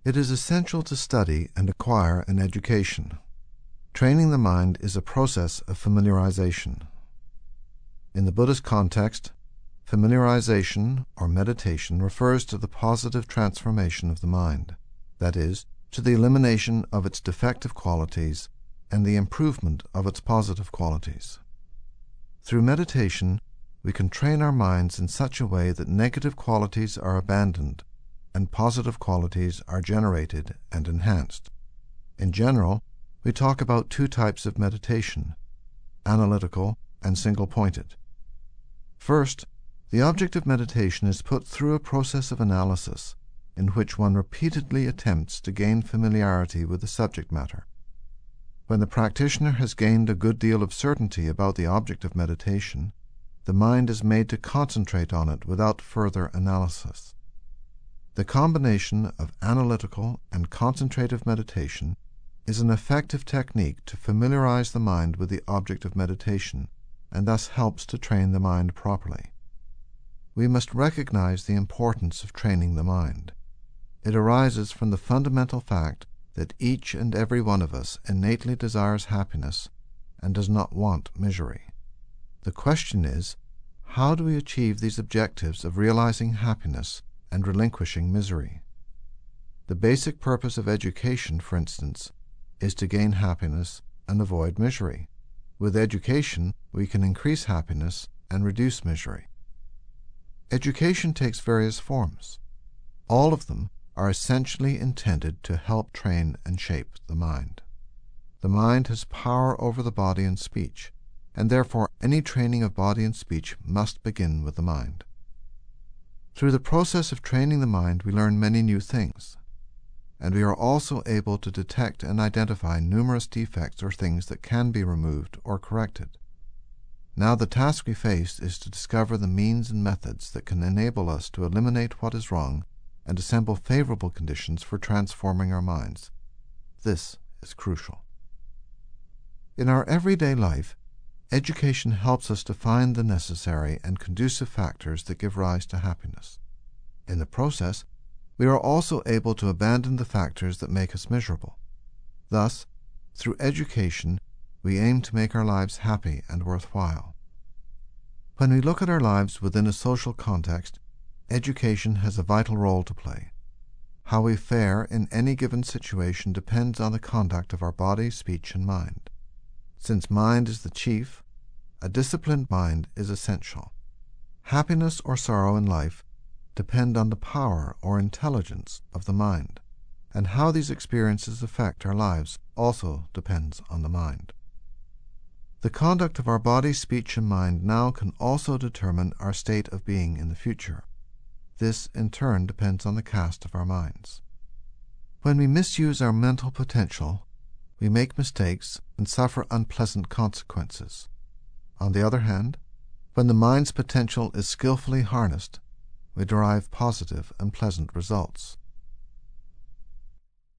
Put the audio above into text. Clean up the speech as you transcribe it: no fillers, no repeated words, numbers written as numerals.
It is essential to study and acquire an education. Training the mind is a process of familiarization. In the Buddhist context, familiarization or meditation refers to the positive transformation of the mind, that is, to the elimination of its defective qualities and the improvement of its positive qualities. Through meditation, we can train our minds in such a way that negative qualities are abandoned and positive qualities are generated and enhanced. In general, we talk about two types of meditation, analytical and single-pointed. First, the object of meditation is put through a process of analysis in which one repeatedly attempts to gain familiarity with the subject matter. When the practitioner has gained a good deal of certainty about the object of meditation, the mind is made to concentrate on it without further analysis. The combination of analytical and concentrative meditation is an effective technique to familiarize the mind with the object of meditation and thus helps to train the mind properly. We must recognize the importance of training the mind. It arises from the fundamental fact that each and every one of us innately desires happiness and does not want misery. The question is, how do we achieve these objectives of realizing happiness and relinquishing misery? The basic purpose of education, for instance, is to gain happiness and avoid misery. With education, we can increase happiness and reduce misery. Education takes various forms. All of them are essentially intended to help train and shape the mind. The mind has power over the body and speech, and therefore any training of body and speech must begin with the mind. Through the process of training the mind, we learn many new things, and we are also able to detect and identify numerous defects or things that can be removed or corrected. Now the task we face is to discover the means and methods that can enable us to eliminate what is wrong and assemble favorable conditions for transforming our minds. This is crucial. In our everyday life, education helps us to find the necessary and conducive factors that give rise to happiness. In the process, we are also able to abandon the factors that make us miserable. Thus, through education, we aim to make our lives happy and worthwhile. When we look at our lives within a social context, education has a vital role to play. How we fare in any given situation depends on the conduct of our body, speech, and mind. Since mind is the chief, a disciplined mind is essential. Happiness or sorrow in life depend on the power or intelligence of the mind, and how these experiences affect our lives also depends on the mind. The conduct of our body, speech, and mind now can also determine our state of being in the future. This, in turn, depends on the cast of our minds. When we misuse our mental potential, we make mistakes and suffer unpleasant consequences. On the other hand, when the mind's potential is skillfully harnessed, we derive positive and pleasant results.